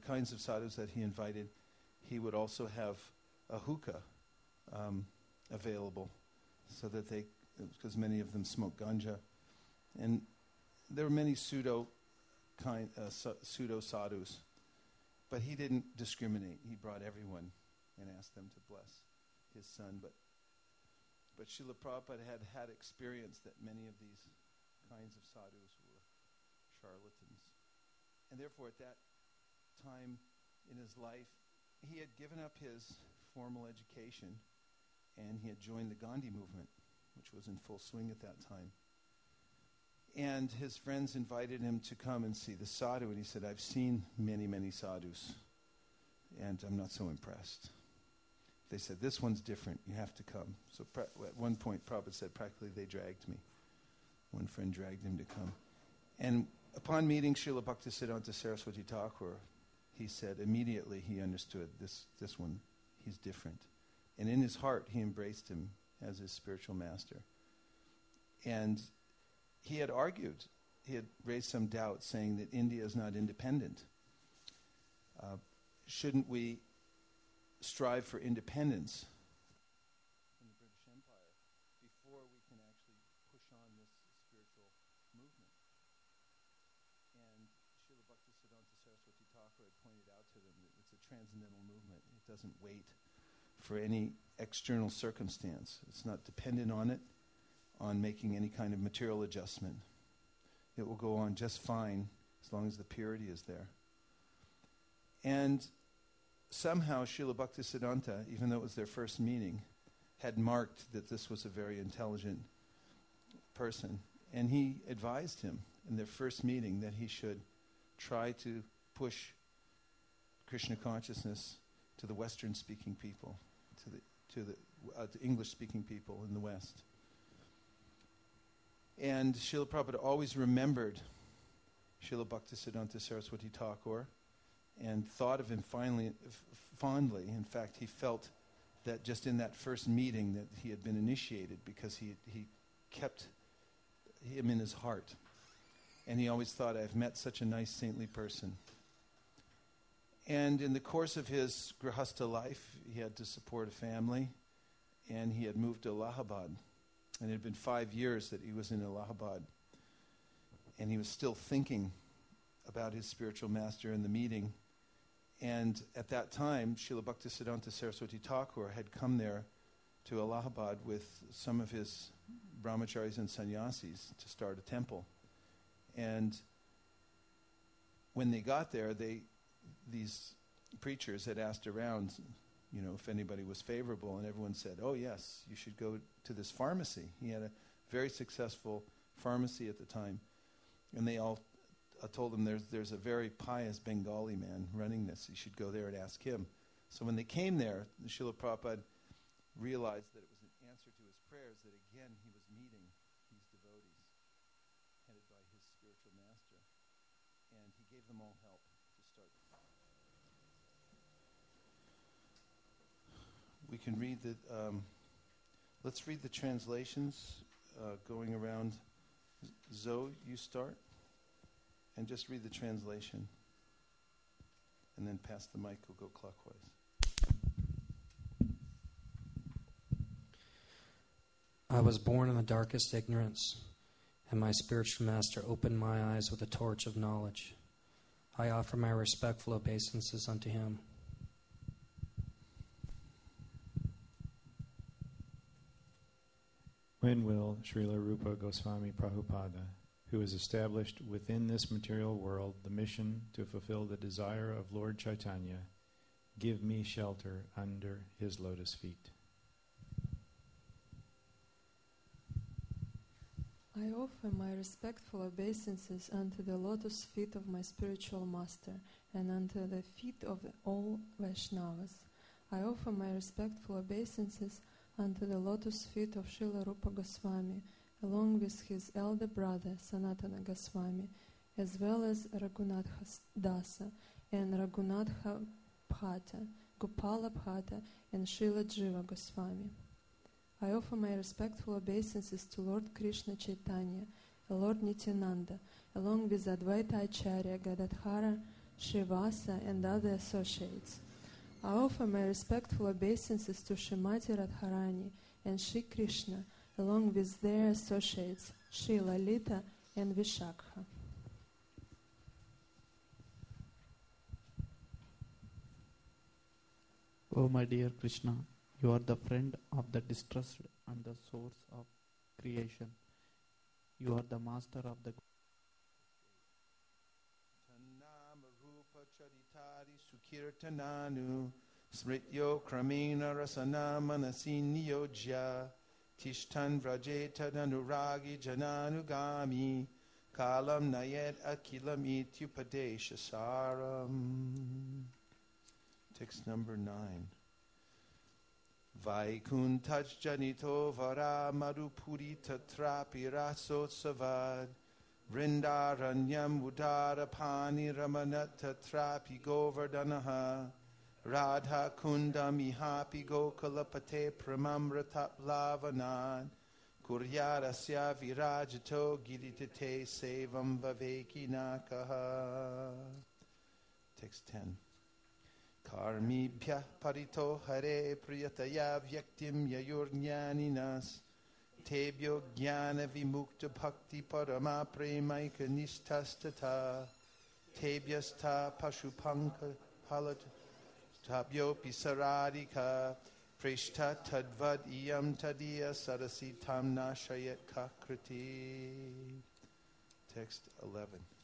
kinds of sadhus that he invited, he would also have a hookah available, so that because many of them smoke ganja, and there were many pseudo sadhus, but he didn't discriminate. He brought everyone and asked them to bless his son. But Srila Prabhupada had experience that many of these kinds of sadhus were charlatans. And therefore, at that time in his life, he had given up his formal education, and he had joined the Gandhi movement, which was in full swing at that time. And his friends invited him to come and see the sadhu, and he said, I've seen many, many sadhus, and I'm not so impressed. They said, this one's different, you have to come. So at one point, Prabhupada said, practically they dragged me. One friend dragged him to come. And upon meeting Srila Bhaktisiddhanta Saraswati Thakur, he said immediately he understood this one, he's different. And in his heart, he embraced him as his spiritual master. And he had argued, he had raised some doubt, saying that India is not independent. Shouldn't we strive for independence in the British Empire before we can actually push on this spiritual movement? And Srila Bhaktisiddhanta Saraswati Thakur had pointed out to them that it's a transcendental movement. It doesn't wait for any external circumstance. It's not dependent on it, on making any kind of material adjustment. It will go on just fine as long as the purity is there. And somehow Srila Bhaktisiddhanta, even though it was their first meeting, had marked that this was a very intelligent person. And he advised him in their first meeting that he should try to push Krishna consciousness to the Western-speaking people, to English-speaking people in the West. And Srila Prabhupada always remembered Srila Bhaktisiddhanta Saraswati Thakur and thought of him fondly. In fact, he felt that just in that first meeting that he had been initiated, because he kept him in his heart. And he always thought, I've met such a nice saintly person. And in the course of his grihastha life, he had to support a family, and he had moved to Allahabad. And it had been 5 years that he was in Allahabad. And he was still thinking about his spiritual master in the meeting. And at that time, Srila Bhaktisiddhanta Saraswati Thakur had come there to Allahabad with some of his brahmacharis and sannyasis to start a temple. And when they got there, these preachers had asked around, if anybody was favorable, and everyone said, oh yes, you should go to this pharmacy. He had a very successful pharmacy at the time. And they all told him there's a very pious Bengali man running this. You should go there and ask him. So when they came there, Srila Prabhupada realized that it was an answer to his prayers, that again he was meeting these devotees headed by his spiritual master. And he gave them all help to start. We can read let's read the translations going around. Zoe, you start, and just read the translation, and then pass the mic. We'll go clockwise. I was born in the darkest ignorance, and my spiritual master opened my eyes with a torch of knowledge. I offer my respectful obeisances unto him. When will Srila Rupa Goswami Prabhupada, who has established within this material world the mission to fulfill the desire of Lord Chaitanya, give me shelter under his lotus feet? I offer my respectful obeisances unto the lotus feet of my spiritual master and unto the feet of all Vaishnavas. I offer my respectful obeisances unto the lotus feet of Srila Rupa Goswami, along with his elder brother Sanatana Goswami, as well as Raghunatha Dasa and Raghunatha Bhatta, Gopala Bhatta, and Srila Jiva Goswami. I offer my respectful obeisances to Lord Krishna Chaitanya, Lord Nityananda, along with Advaita Acharya Gadadhara, Srivasa, and other associates. I offer my respectful obeisances to Srimati Radharani and Shri Krishna, along with their associates, Shri Lalita and Vishakha. O my dear Krishna, you are the friend of the distressed and the source of creation. You are the master of the Sukirtananu Smrityo Kramena Rasana Manasin Niyojya Tishtan Vrajeta Danuragi Jananugami Kalam Nayet Akilam Ityupadesha Saram. Text number 9. Vaikuntaj Janito Vara Madhupuri Tatrapi Rasotsavad Vrindaranyam Udara Pani Ramanat Tatrapi Govardhanaha Radha Kunda Mihapi Gokalapate Pramamratap Lavanad Kuryarasya Virajato Giritate Sevam Vaveki Nakaha. Text 10. Karmibhya parito hare priyataya vyaktim yayurnyaninas Tebyo jnana vimukta bhakti parama premaika nishtastata Tebyasta pashupanka palat Tabyo pisaradika Prishta tadvad iyam tadiya sarasi tamna shayat kakriti. Text 11.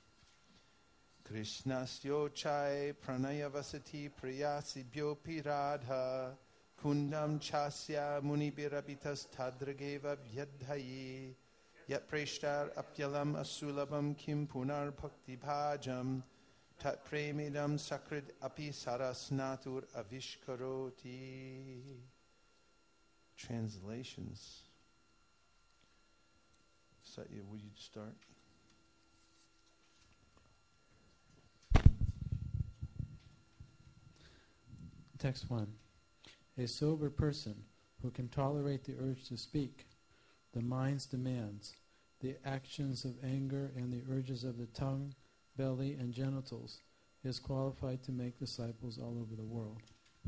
Krishnasyo chai pranayavasati priyasibhyo piradha kundam chasya munibirabitas tadrageva vyadhayi yat preshtar apyalam asulabam kim punar bhakti bhajam tat premidam sakrid api sarasnatur avishkaroti. Translations. Satya, will you start? Text 1. A sober person who can tolerate the urge to speak, the mind's demands, the actions of anger and the urges of the tongue, belly, and genitals, is qualified to make disciples all over the world.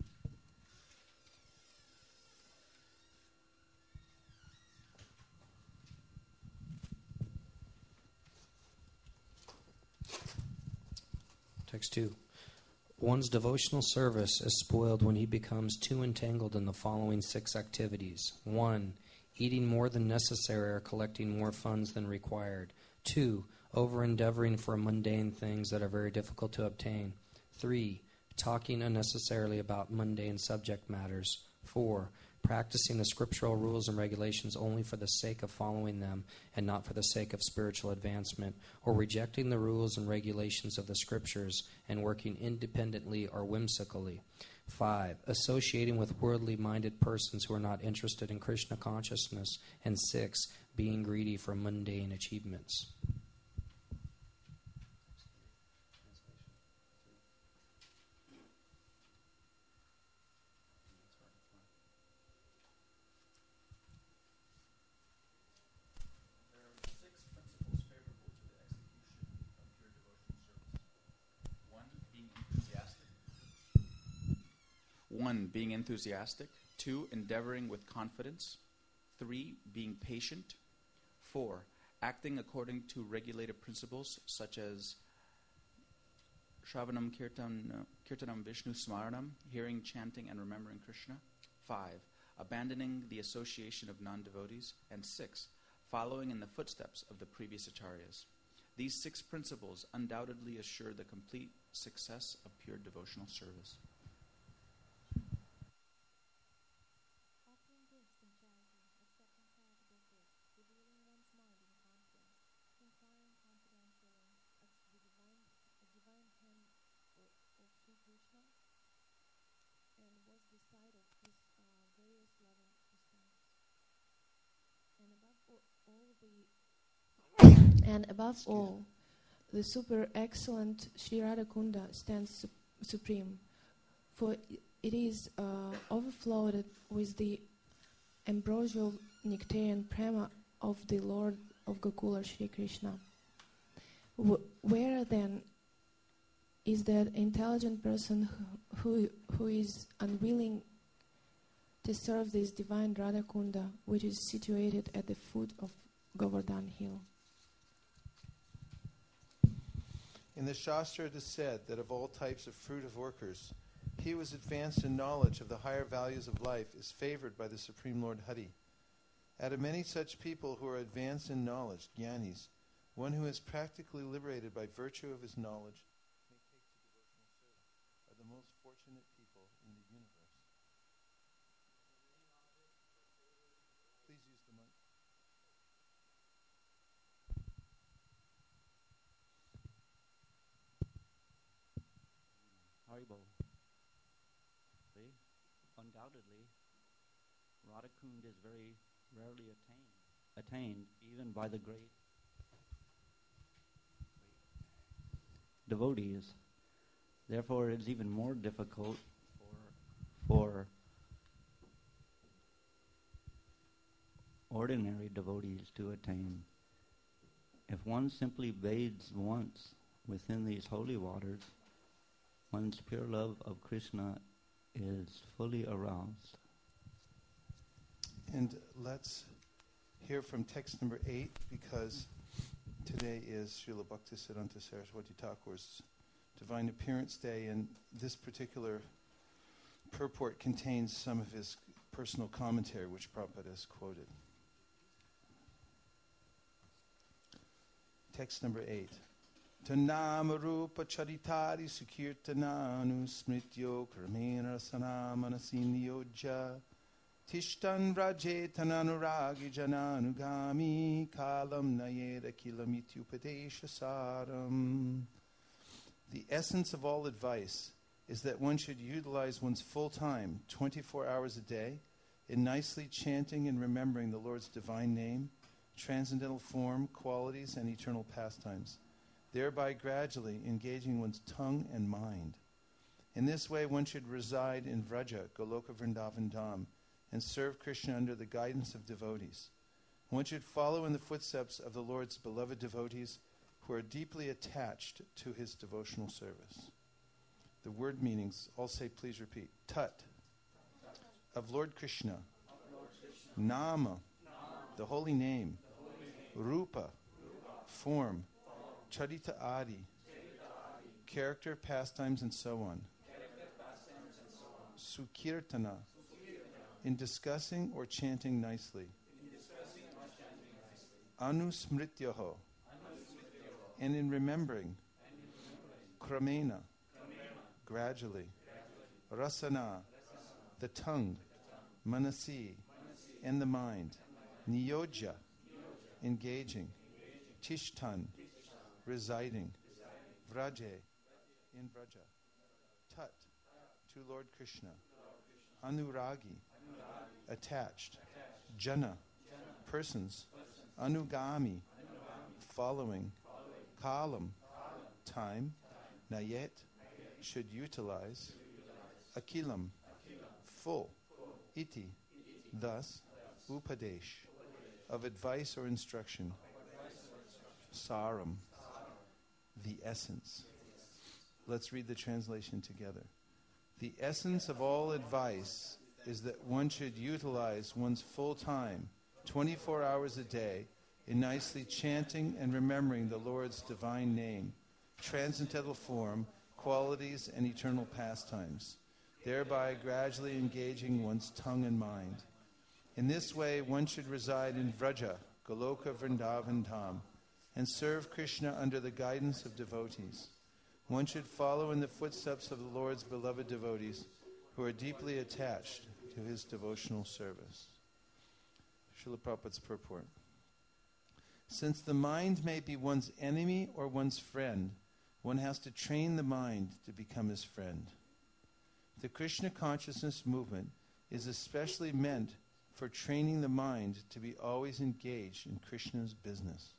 Text 2. One's devotional service is spoiled when he becomes too entangled in the following 6 activities. 1. Eating more than necessary or collecting more funds than required. 2. Over-endeavoring for mundane things that are very difficult to obtain. 3. Talking unnecessarily about mundane subject matters. 4. Practicing the scriptural rules and regulations only for the sake of following them and not for the sake of spiritual advancement, or rejecting the rules and regulations of the scriptures and working independently or whimsically. 5. Associating with worldly-minded persons who are not interested in Krishna consciousness. And 6. Being greedy for mundane achievements. One, being enthusiastic. 2, endeavoring with confidence. 3, being patient. 4, acting according to regulated principles such as Shravanam Kirtanam Vishnu Smaranam, hearing, chanting, and remembering Krishna. 5, abandoning the association of non-devotees. And 6, following in the footsteps of the previous acharyas. These 6 principles undoubtedly assure the complete success of pure devotional service. And above all, the super excellent Sri Radhakunda stands supreme, for it is overflowed with the ambrosial nectarian prema of the Lord of Gokula, Sri Krishna. Where then is that intelligent person who is unwilling to serve this divine Radha Kunda, which is situated at the foot of Govardhan Hill. In the Shastra it is said that of all types of fruitive workers, he who is advanced in knowledge of the higher values of life is favored by the Supreme Lord Hari. Out of many such people who are advanced in knowledge, jnanis, one who is practically liberated by virtue of his knowledge may take to devotional service, are the most fortunate people in the universe. Please use the mic. Haribol. See, undoubtedly, Radhakund is very rarely attained even by the great devotees. Therefore, it is even more difficult for ordinary devotees to attain. If one simply bathes once within these holy waters, one's pure love of Krishna is fully aroused. And let's hear from text number 8, because today is Srila Bhaktisiddhanta Saraswati Thakur's Divine Appearance Day, and this particular purport contains some of his personal commentary, which Prabhupada has quoted. Text number 8. Tanama rupa charitari sukirtananu smrityo kramena rasana manasiniyojja tishtan vraje tananuragi jananugami kalam nayeda kilamityupadesha saram. The essence of all advice is that one should utilize one's full time, 24 hours a day, in nicely chanting and remembering the Lord's divine name, transcendental form, qualities, and eternal pastimes, thereby gradually engaging one's tongue and mind. In this way, one should reside in Vraja, Goloka Vrindavan Dham, and serve Krishna under the guidance of devotees. One should follow in the footsteps of the Lord's beloved devotees who are deeply attached to his devotional service. The word meanings, all say, please repeat. Tat, of Lord Krishna. Nama, the holy name. Rupa, form. Charita Adi, character, pastimes, and so on. Sukirtana, in discussing or chanting nicely. Anusmrityaho, and in remembering. Kramena, gradually. Rasana, the tongue. Manasi, and the mind. Niyojya, engaging. Tishtan, residing. Vraje, in Vraja. Tat, to Lord Krishna. Anuragi, attached. Jana, persons. Anugami, following. Kalam, time. Nayet, should utilize. Akilam, full. Iti, thus. Upadesh, of advice or instruction. Saram, the essence. Let's read the translation together. The essence of all advice is that one should utilize one's full time, 24 hours a day, in nicely chanting and remembering the Lord's divine name, transcendental form, qualities, and eternal pastimes, thereby gradually engaging one's tongue and mind. In this way, one should reside in Vraja, Goloka Vrindavan Dham, and serve Krishna under the guidance of devotees. One should follow in the footsteps of the Lord's beloved devotees who are deeply attached to his devotional service. Srila Prabhupada's purport. Since the mind may be one's enemy or one's friend, one has to train the mind to become his friend. The Krishna consciousness movement is especially meant for training the mind to be always engaged in Krishna's business.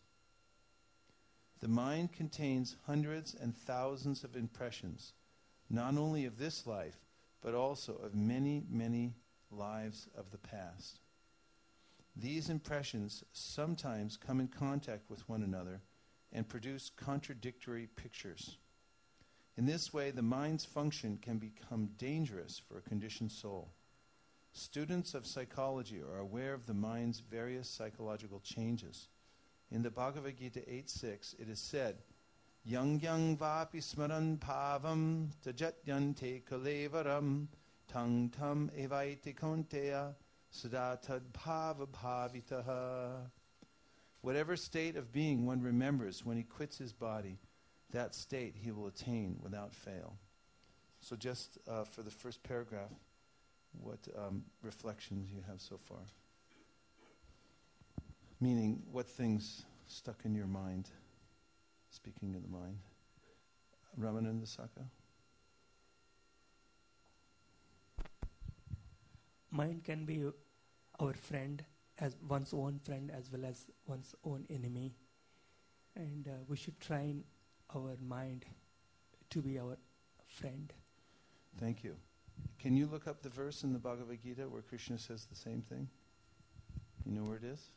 The mind contains hundreds and thousands of impressions, not only of this life, but also of many, many lives of the past. These impressions sometimes come in contact with one another and produce contradictory pictures. In this way, the mind's function can become dangerous for a conditioned soul. Students of psychology are aware of the mind's various psychological changes. In the Bhagavad Gita 8.6, it is said, Yang yang vapi smaran pavam tajatyante kalevaram tang tam evaiti konteya sadatad bhava bhavitaha. Whatever state of being one remembers when he quits his body, that state he will attain without fail. So just for the first paragraph, what reflections you have so far? Meaning, what things stuck in your mind? Speaking of the mind. Ramananda Saka? Mind can be our friend, as one's own friend as well as one's own enemy. And we should train our mind to be our friend. Thank you. Can you look up the verse in the Bhagavad Gita where Krishna says the same thing? You know where it is?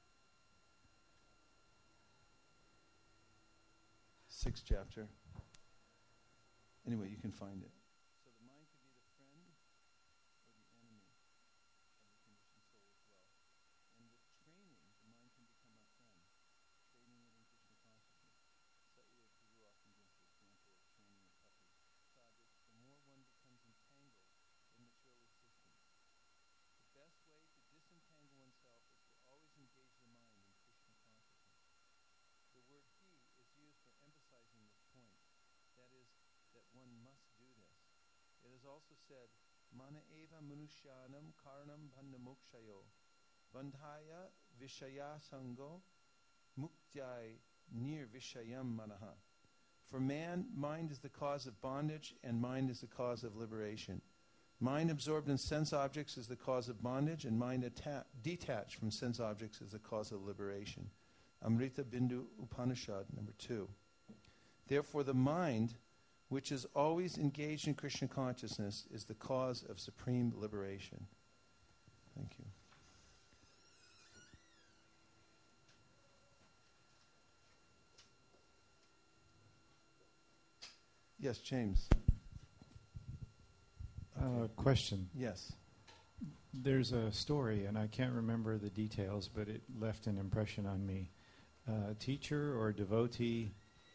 6th chapter. Anyway, you can find it. So the mind could be the friend or the enemy of the conditioned soul as well. And with training, the mind can become our friend. Training it in Krishna consciousness. Satya Guru often gives the example of training a puppy. Sadhuk, the more one becomes entangled in material existence, the best way to disentangle oneself is to always engage the mind in Krishna consciousness. The word he is used for emphasizing this point. That is, that one must do this. It is also said, Mana eva manushyanam karanam bandha mokshayo bandhaya vishaya sango muktyai nir vishayam manaha. For man, mind is the cause of bondage, and mind is the cause of liberation. Mind absorbed in sense objects is the cause of bondage, and mind detached from sense objects is the cause of liberation. Amrita Bindu Upanishad, number 2. Therefore, the mind, which is always engaged in Krishna consciousness, is the cause of supreme liberation. Thank you. Yes, James. Question. Yes. There's a story, and I can't remember the details, but it left an impression on me. A teacher or devotee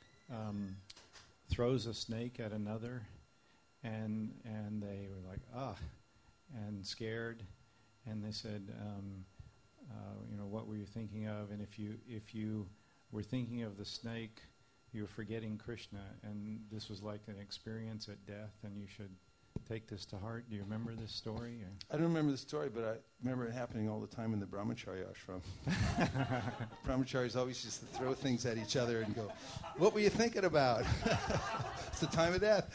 throws a snake at another, and they were like, and scared, and they said, what were you thinking of? And if you were thinking of the snake, you were forgetting Krishna, and this was like an experience at death, and you should take this to heart. Do you remember this story? I don't remember the story, but I remember it happening all the time in the Brahmacharya ashram. Brahmacharis always used to throw things at each other and go, what were you thinking about? It's the time of death.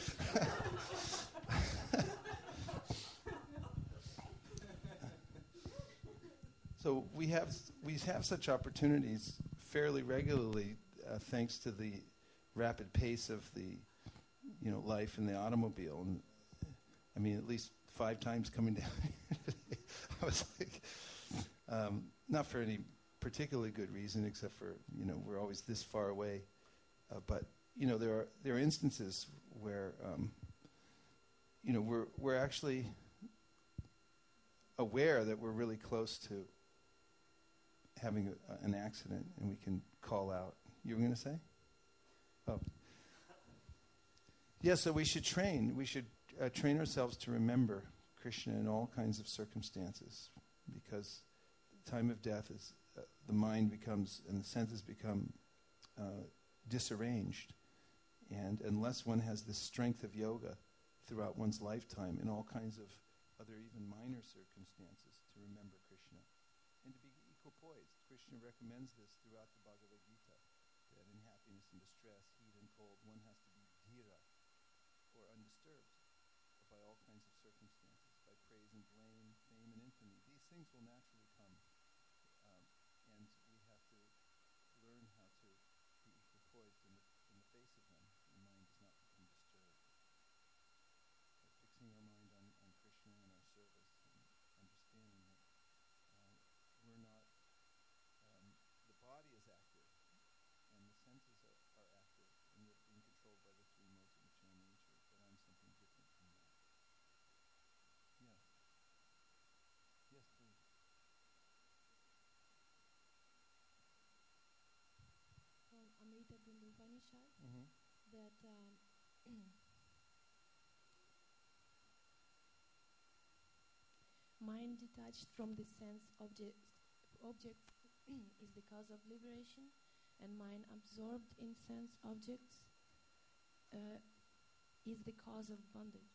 So we have such opportunities fairly regularly, thanks to the rapid pace of the life in the automobile. And I mean, at least 5 times coming down today, I was like, not for any particularly good reason, except for, we're always this far away. But, there are instances where, we're actually aware that we're really close to having an accident, and we can call out. You were going to say? Oh. Yeah, so we should train. We should train ourselves to remember Krishna in all kinds of circumstances, because the time of death is the mind becomes and the senses become disarranged, and unless one has the strength of yoga throughout one's lifetime in all kinds of other even minor circumstances to remember Krishna and to be equipoised. Krishna recommends this throughout the Bhagavad Gita, that in happiness and distress, heat and cold, one has to be dhira, or undisturbed by all kinds of circumstances, by praise and blame, fame and infamy. These things will naturally come, and we have to learn how to be equipoised in the face of them. The mind does not become disturbed. By fixing our mind on Krishna and our service, and understanding that we're not, the body is active, and the senses are active, and they're being controlled by the 3 modes of material nature. Mhm. that mind detached from the sense objects is the cause of liberation, and mind absorbed in sense objects is the cause of bondage.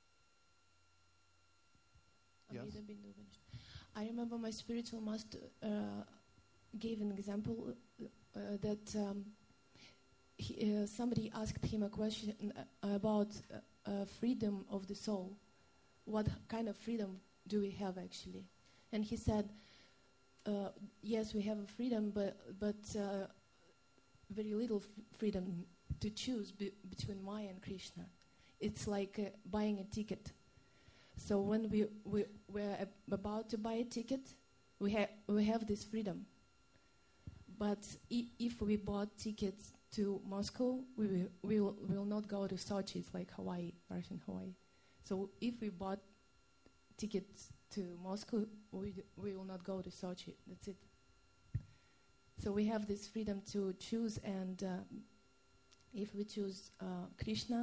Yes. I remember my spiritual master gave an example that somebody asked him a question about freedom of the soul. What kind of freedom do we have actually? And he said, yes, we have a freedom, but very little freedom to choose between Maya and Krishna. It's like buying a ticket. So when we're about to buy a ticket, we have this freedom. But if we bought tickets to Moscow, we will not go to Sochi. It's like Hawaii, Russian Hawaii. So if we bought tickets to Moscow, we will not go to Sochi. That's it. So we have this freedom to choose, and if we choose Krishna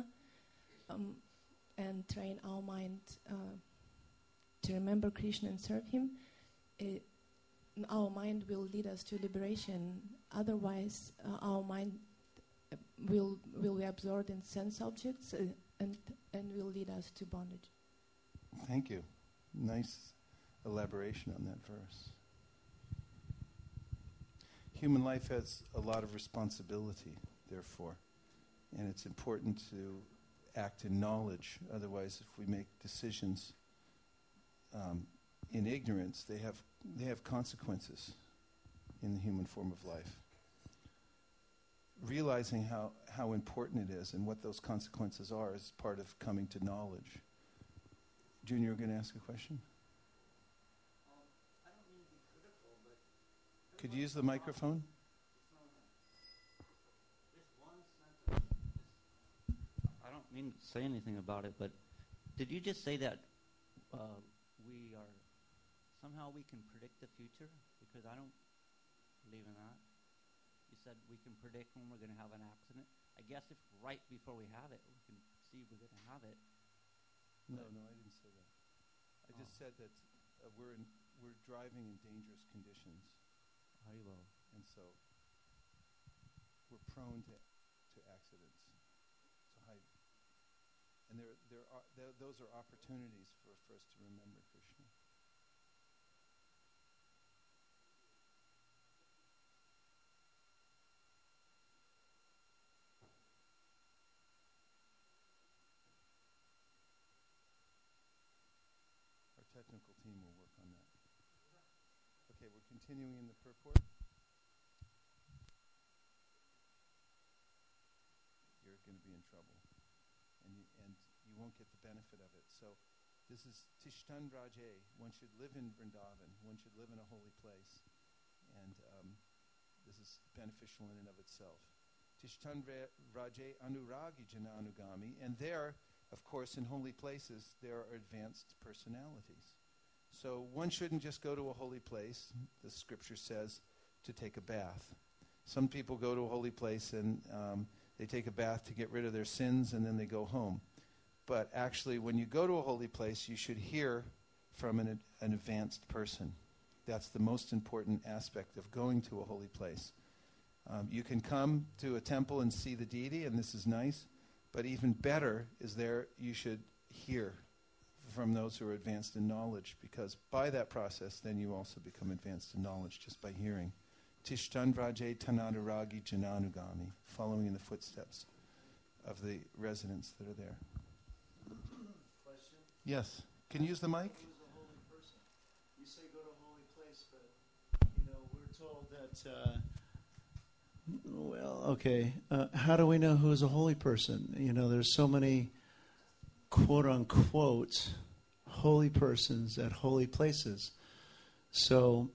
and train our mind to remember Krishna and serve him, our mind will lead us to liberation. Otherwise, our mind will be absorbed in sense objects and will lead us to bondage. Thank you. Nice elaboration on that verse. Human life has a lot of responsibility, therefore, and it's important to act in knowledge. Otherwise, if we make decisions in ignorance, they have consequences in the human form of life. Realizing how important it is and what those consequences are is part of coming to knowledge. Junior, you're going to ask a question? I don't mean to be critical, but... Could you use the microphone? Just one sentence. I don't mean to say anything about it, but did you just say that somehow we can predict the future? Because I don't believe in that. You said we can predict when we're going to have an accident. I guess if right before we have it, we can see we're going to have it. No, I didn't say that. I just said that we're driving in dangerous conditions. Haribo. And so we're prone to accidents. And those are opportunities for us to remember Krishna. Our technical team will work on that. Okay, we're continuing in the purport. You're going to be in trouble. And you won't get the benefit of it. So this is Tishtan Raje. One should live in Vrindavan. One should live in a holy place. And this is beneficial in and of itself. Tishtan Raje Anuragi Jananugami. And there, of course, in holy places, there are advanced personalities. So one shouldn't just go to a holy place, the scripture says, to take a bath. Some people go to a holy place and they take a bath to get rid of their sins, and then they go home. But actually, when you go to a holy place, you should hear from an advanced person. That's the most important aspect of going to a holy place. You can come to a temple and see the deity, and this is nice. But even better is you should hear from those who are advanced in knowledge, because by that process, then you also become advanced in knowledge just by hearing. Tishtan Raje Tanaduragi Jananugami, following in the footsteps of the residents that are there. Question? Yes. Can you use the mic? Who's a holy person? You say go to a holy place, but, we're told that, how do we know who's a holy person? There's so many quote-unquote holy persons at holy places. So...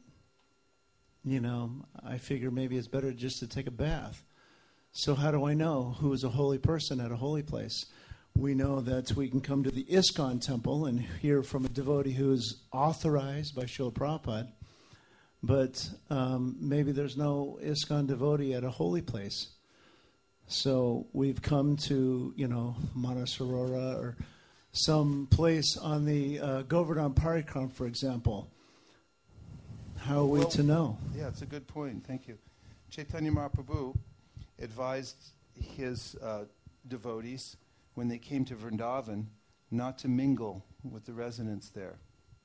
I figure maybe it's better just to take a bath. So how do I know who is a holy person at a holy place? We know that we can come to the ISKCON temple and hear from a devotee who is authorized by Srila Prabhupada, but maybe there's no ISKCON devotee at a holy place. So we've come to, Manasarora or some place on the Govardhan Parikram, for example. How are we to know? Yeah, it's a good point. Thank you. Chaitanya Mahaprabhu advised his devotees when they came to Vrindavan not to mingle with the residents there.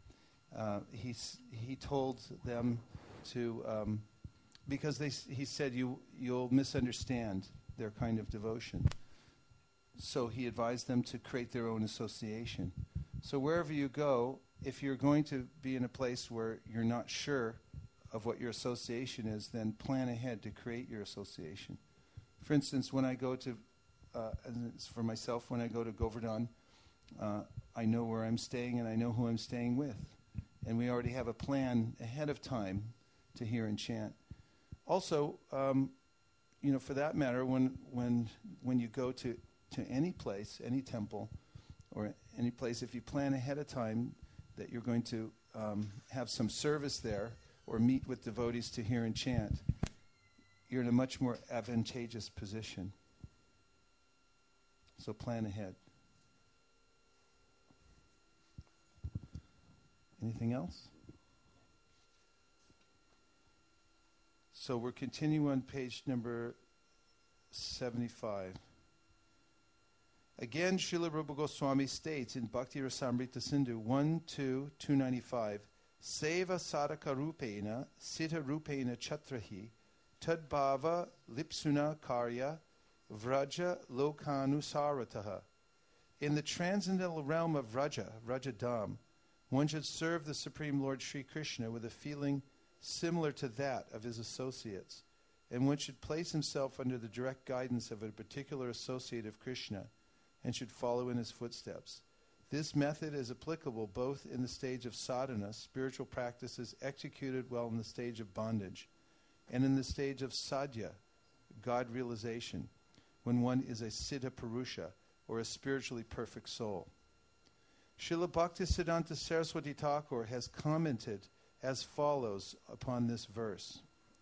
He told them to, because he said you'll misunderstand their kind of devotion. So he advised them to create their own association. So wherever you go, if you're going to be in a place where you're not sure of what your association is, then plan ahead to create your association. For instance, when I go to, for myself, when I go to Govardhan, I know where I'm staying and I know who I'm staying with. And we already have a plan ahead of time to hear and chant. Also, for that matter, when you go to any place, any temple, or any place, if you plan ahead of time that you're going to have some service there or meet with devotees to hear and chant, you're in a much more advantageous position. So plan ahead. Anything else? So we're continuing on page number 75. Again, Srila Rupa Goswami states in Bhakti Rasamrita Sindhu 1-2-295, Seva sadhaka rupena, sita rupena chatrahi, tadbhava lipsuna karya, vraja lokanusarataha. In the transcendental realm of Vrajadam, one should serve the Supreme Lord Sri Krishna with a feeling similar to that of his associates, and one should place himself under the direct guidance of a particular associate of Krishna and should follow in his footsteps. This method is applicable both in the stage of sadhana, spiritual practices executed while in the stage of bondage, and in the stage of sadhya, God realization, when one is a siddha purusha, or a spiritually perfect soul. Srila Bhaktisiddhanta Saraswati Thakur has commented as follows upon this verse.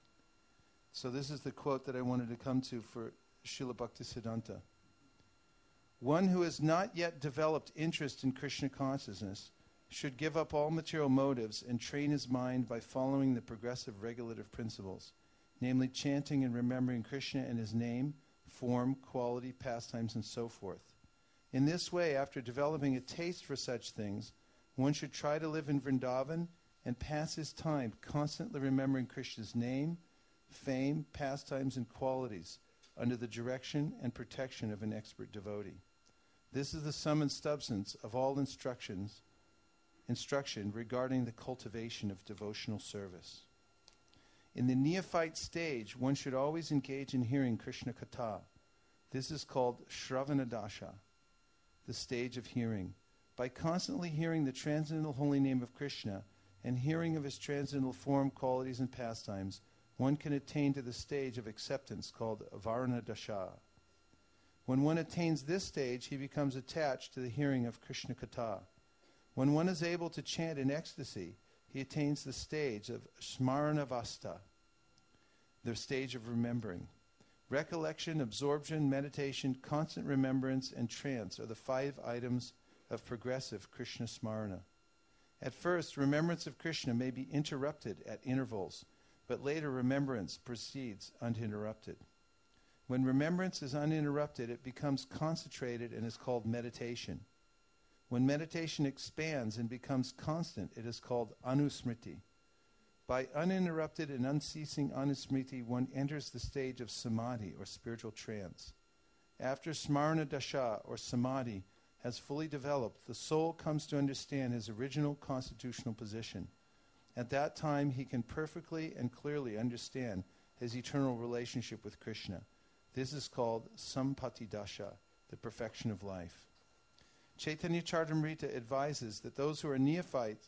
So this is the quote that I wanted to come to for Srila Bhaktisiddhanta. One who has not yet developed interest in Krishna consciousness should give up all material motives and train his mind by following the progressive regulative principles, namely chanting and remembering Krishna and his name, form, quality, pastimes, and so forth. In this way, after developing a taste for such things, one should try to live in Vrindavan and pass his time constantly remembering Krishna's name, fame, pastimes, and qualities under the direction and protection of an expert devotee. This is the sum and substance of all instruction regarding the cultivation of devotional service. In the neophyte stage, one should always engage in hearing Krishna Katha. This is called Shravanadasha, the stage of hearing. By constantly hearing the transcendental holy name of Krishna and hearing of his transcendental form, qualities, and pastimes, one can attain to the stage of acceptance called Varanadasha. When one attains this stage, he becomes attached to the hearing of Krishna Katha. When one is able to chant in ecstasy, he attains the stage of Smaranavasta, the stage of remembering. Recollection, absorption, meditation, constant remembrance, and trance are the 5 items of progressive Krishna Smarana. At first, remembrance of Krishna may be interrupted at intervals, but later remembrance proceeds uninterrupted. When remembrance is uninterrupted, it becomes concentrated and is called meditation. When meditation expands and becomes constant, it is called anusmriti. By uninterrupted and unceasing anusmriti, one enters the stage of samadhi, or spiritual trance. After smarana dasha, or samadhi, has fully developed, the soul comes to understand his original constitutional position. At that time, he can perfectly and clearly understand his eternal relationship with Krishna. This is called sampati dasha, the perfection of life. Chaitanya Charitamrita advises those who are neophytes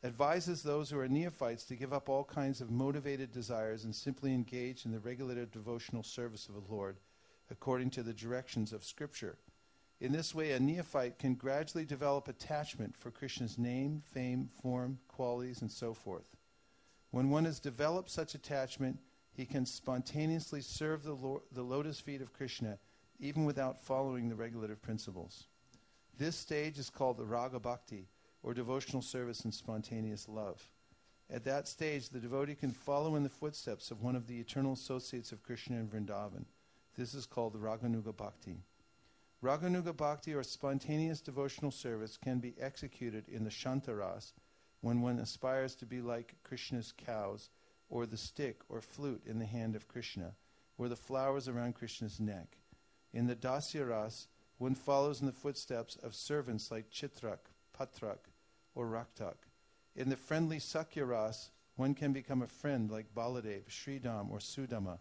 to give up all kinds of motivated desires and simply engage in the regulated devotional service of the Lord, according to the directions of Scripture. In this way, a neophyte can gradually develop attachment for Krishna's name, fame, form, qualities, and so forth. When one has developed such attachment, he can spontaneously serve the lotus feet of Krishna even without following the regulative principles. This stage is called the Raga Bhakti, or devotional service and spontaneous love. At that stage, the devotee can follow in the footsteps of one of the eternal associates of Krishna in Vrindavan. This is called the Raganuga Bhakti. Raganuga Bhakti, or spontaneous devotional service, can be executed in the Shantaras, when one aspires to be like Krishna's cows, or the stick or flute in the hand of Krishna, or the flowers around Krishna's neck. In the Dasya Ras, one follows in the footsteps of servants like Chitrak, Patrak, or Raktak. In the friendly Sakya Ras, one can become a friend like Baladev, Sridham, or Sudama.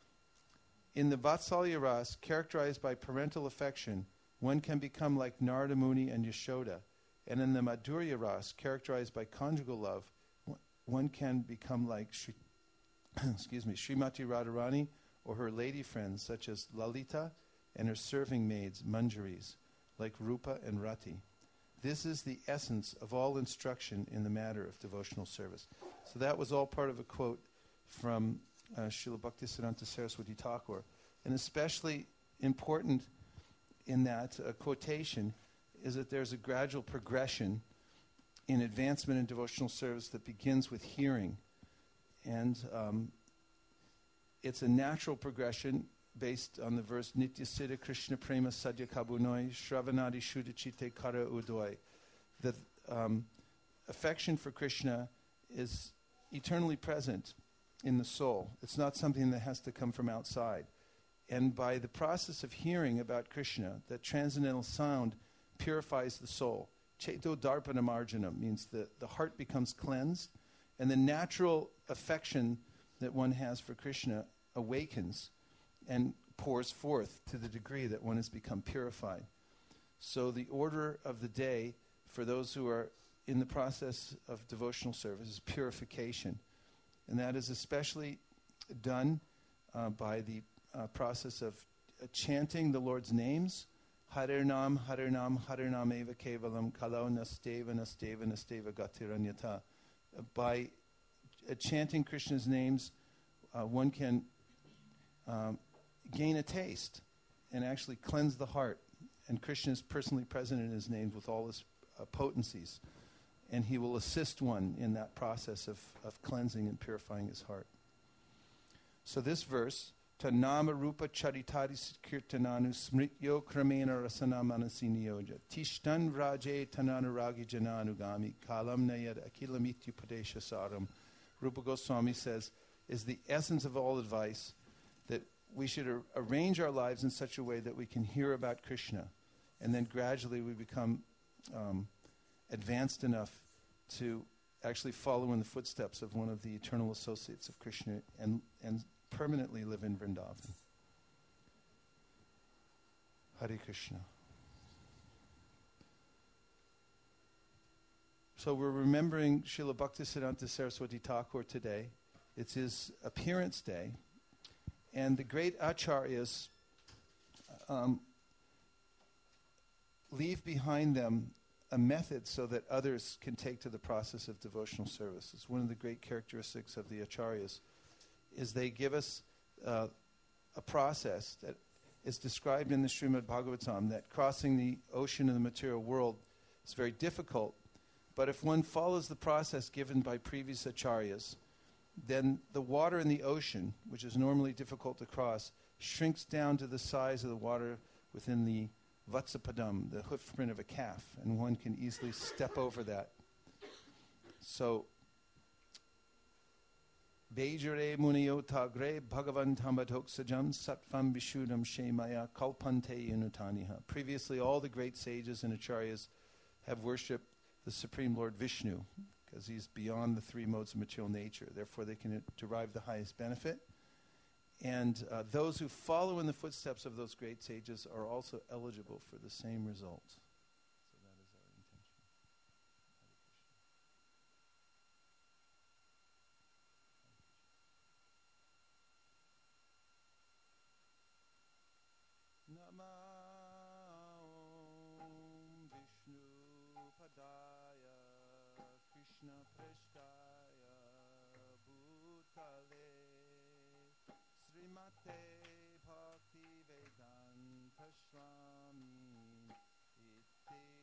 In the Vatsalya Ras, characterized by parental affection, one can become like Narada Muni and Yashoda. And in the Madhurya Ras, characterized by conjugal love, one can become like Srimati Radharani or her lady friends such as Lalita and her serving maids, Manjaris, like Rupa and Rati. This is the essence of all instruction in the matter of devotional service. So that was all part of a quote from Srila Bhaktisiddhanta Saraswati Thakur. And especially important in that quotation is that there's a gradual progression in advancement in devotional service that begins with hearing. And it's a natural progression based on the verse Nitya Siddha Krishna Prema Sadhya Kabunoi Shravanadi Shuddhachite Kara Udoy. That affection for Krishna is eternally present in the soul. It's not something that has to come from outside. And by the process of hearing about Krishna, that transcendental sound purifies the soul. Cheto Darpana Marjanam means that the heart becomes cleansed, and the natural affection that one has for Krishna awakens and pours forth to the degree that one has become purified. So the order of the day for those who are in the process of devotional service is purification. And that is especially done by the process of chanting the Lord's names. Harinam, Harinam, Harinam eva kevalam, kalau nasteva, nasteva, nasteva gatiranyata. By chanting Krishna's names, one can gain a taste and actually cleanse the heart. And Krishna is personally present in his names with all his potencies. And he will assist one in that process of cleansing and purifying his heart. So this verse, Tanama Rupa Charitari Kirtananu Smrityo Kramena Rasana Manasiniyoja Tishtan Raje Tananuragi Jananugami Kalam Nayad Akilamityu Padesha Saram. Rupa Goswami says, is the essence of all advice that we should arrange our lives in such a way that we can hear about Krishna, and then gradually we become advanced enough to actually follow in the footsteps of one of the eternal associates of Krishna and permanently live in Vrindavan. Hare Krishna. So we're remembering Srila Bhaktisiddhanta Saraswati Thakur today. It's his appearance day. And the great acharyas leave behind them a method so that others can take to the process of devotional service. It's one of the great characteristics of the acharyas, is they give us a process that is described in the Srimad Bhagavatam, that crossing the ocean of the material world is very difficult. But if one follows the process given by previous acharyas, then the water in the ocean, which is normally difficult to cross, shrinks down to the size of the water within the Vatsapadam, the hoofprint of a calf, and one can easily step over that. So, Bejare Muniyo Tagre Bhagavan Tambadoksajam Satvam Vishudam Shemaya Kalpante Inutaniha. Previously, all the great sages and acharyas have worshipped the Supreme Lord Vishnu, because he's beyond the three modes of material nature. Therefore, they can derive the highest benefit. And those who follow in the footsteps of those great sages are also eligible for the same result. So that is our intention. Nama Om Vishnu Padaya Krishna Prasthaya Bhutale Srimate Bhakti Vedanta Swami Iti